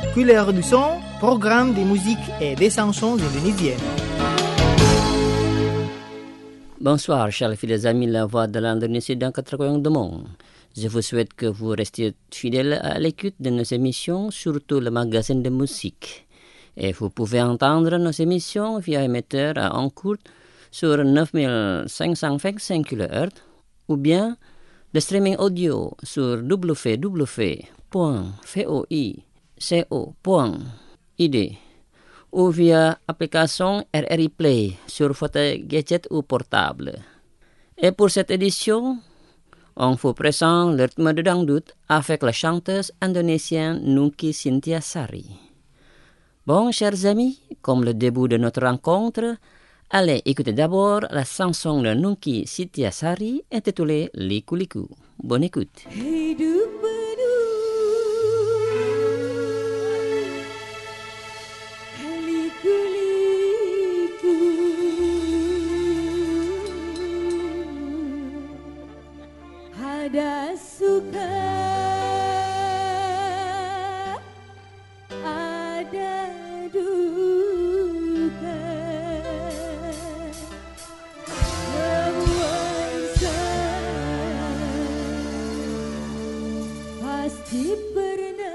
Couleur du son, programme des musiques et des chansons indonésiennes. Bonsoir, chers fidèles amis, la voix de l'Indonésie dans quatre coins du monde. Je vous souhaite que vous restiez fidèles à l'écoute de nos émissions, surtout le magazine de musique. Et vous pouvez entendre nos émissions via émetteur à ondes courtes sur 9525 kHz ou bien de streaming audio sur www.voi.co.id ou via application RRI Play sur votre gadget ou portable. Et pour cette édition, on vous présente le rythme de dangdut avec la chanteuse indonésienne Nungki Sintiasari. Bon, chers amis, comme le début de notre rencontre, allez écouter d'abord la chanson de Nungki Sintiasari intitulée Liku Liku. Bonne écoute. Ada suka, ada duka, semua insan pasti pernah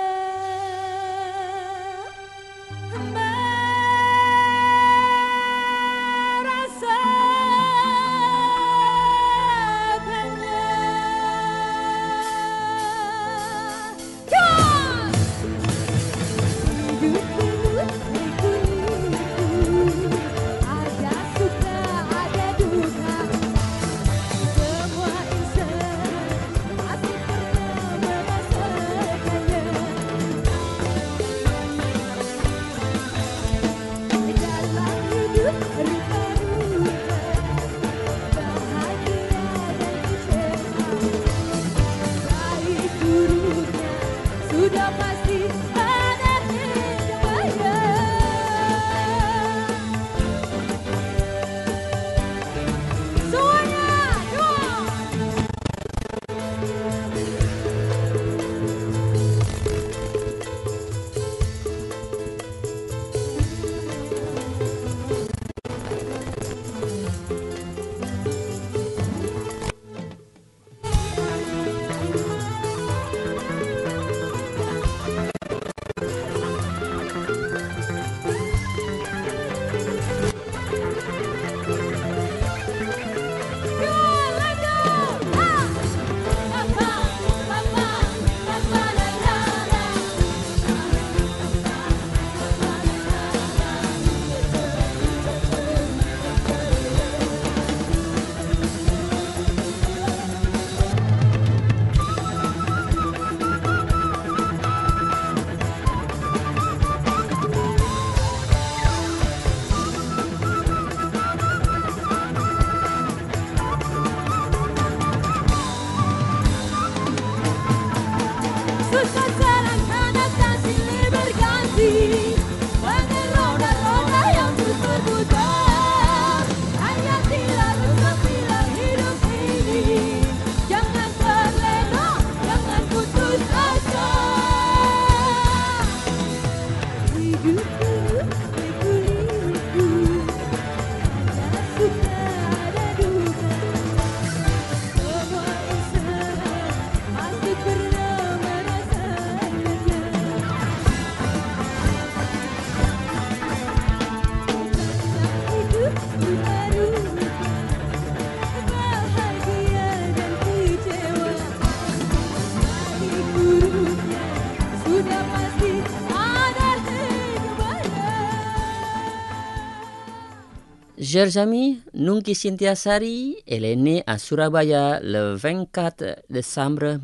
Chers amis, Nungki Sintiasari, elle est née à Surabaya le 24 décembre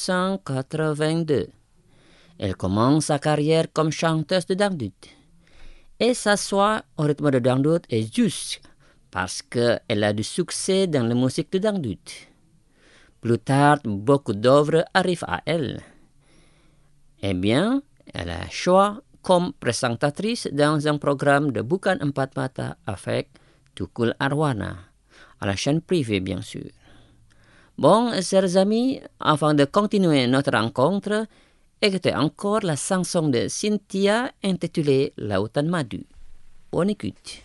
1982. Elle commence sa carrière comme chanteuse de dangdut. Et s'assoit au rythme de dangdut est juste parce qu'elle a du succès dans la musique de dangdut. Plus tard, beaucoup d'œuvres arrivent à elle. Eh bien, elle a choix comme présentatrice dans un programme de Bukan Empat Mata avec Tukul Arwana, à la chaîne privée bien sûr. Bon, chers amis, avant de continuer notre rencontre, Écoutez encore la chanson de Cynthia intitulée Lautan Madu. On écoute.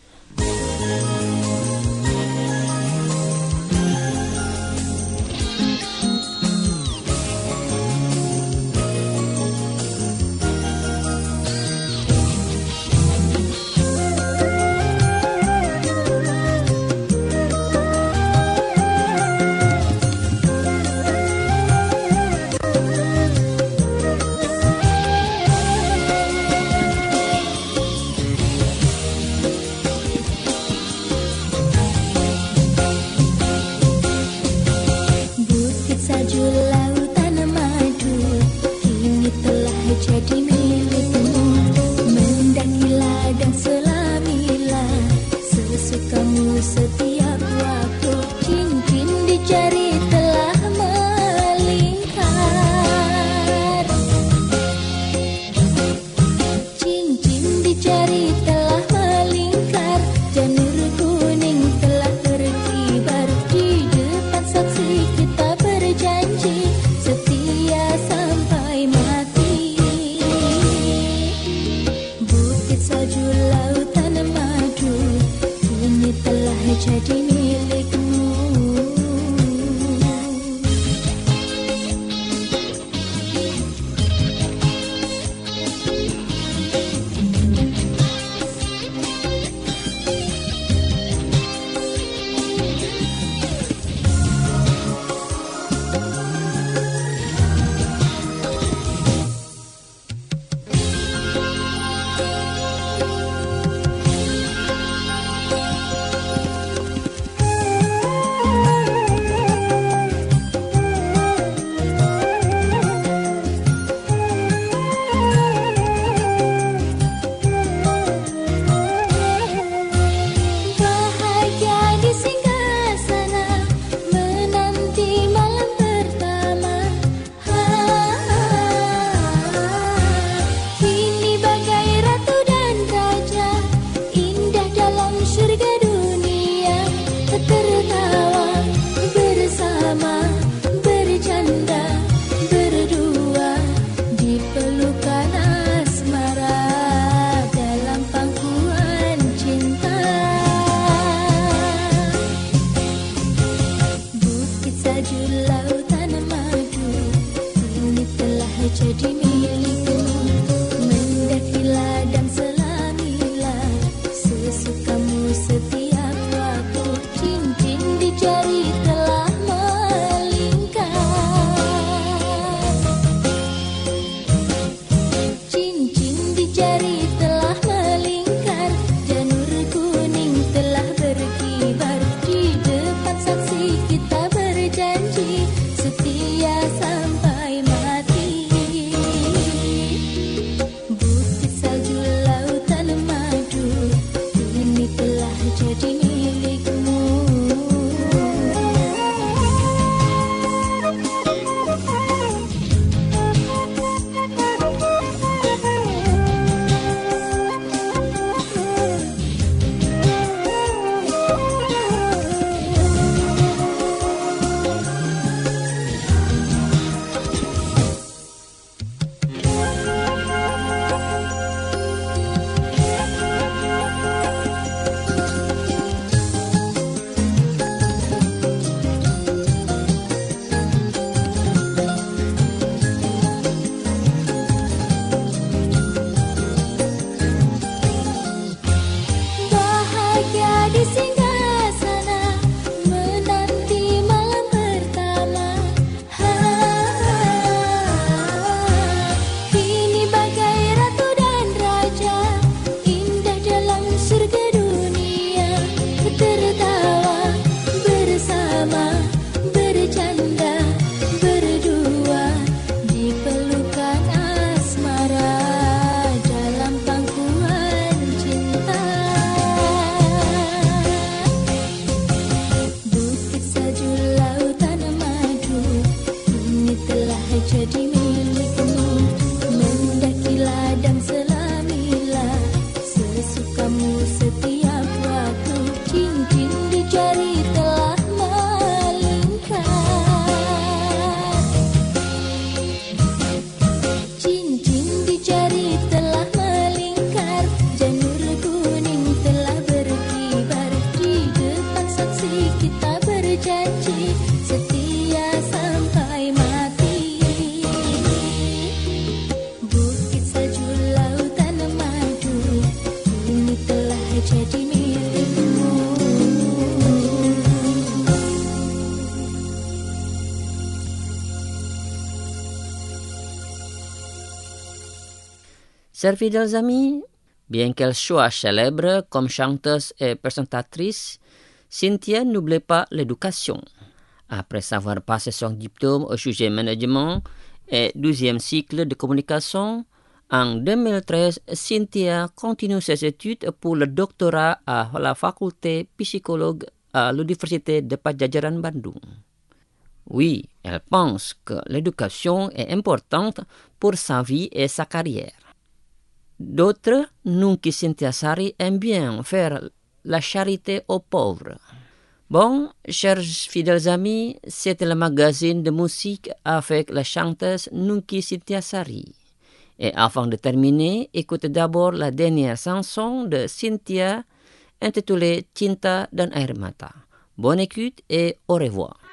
Chers fidèles amis, bien qu'elle soit célèbre comme chanteuse et présentatrice, Cynthia n'oublie pas l'éducation. Après avoir passé son diplôme au sujet management et 12e cycle de communication, en 2013, Cynthia continue ses études pour le doctorat à la faculté psychologue à l'Université de Padjadjaran Bandung. Oui, elle pense que l'éducation est importante pour sa vie et sa carrière. D'autres, Nungki Cynthia-Sari, aiment bien faire la charité aux pauvres. Bon, chers fidèles amis, c'était le magazine de musique avec la chanteuse Nungki Cynthia-Sari. Et avant de terminer, écoutez d'abord la dernière chanson de Cynthia intitulée Cinta dan Air Mata. Bonne écoute et au revoir.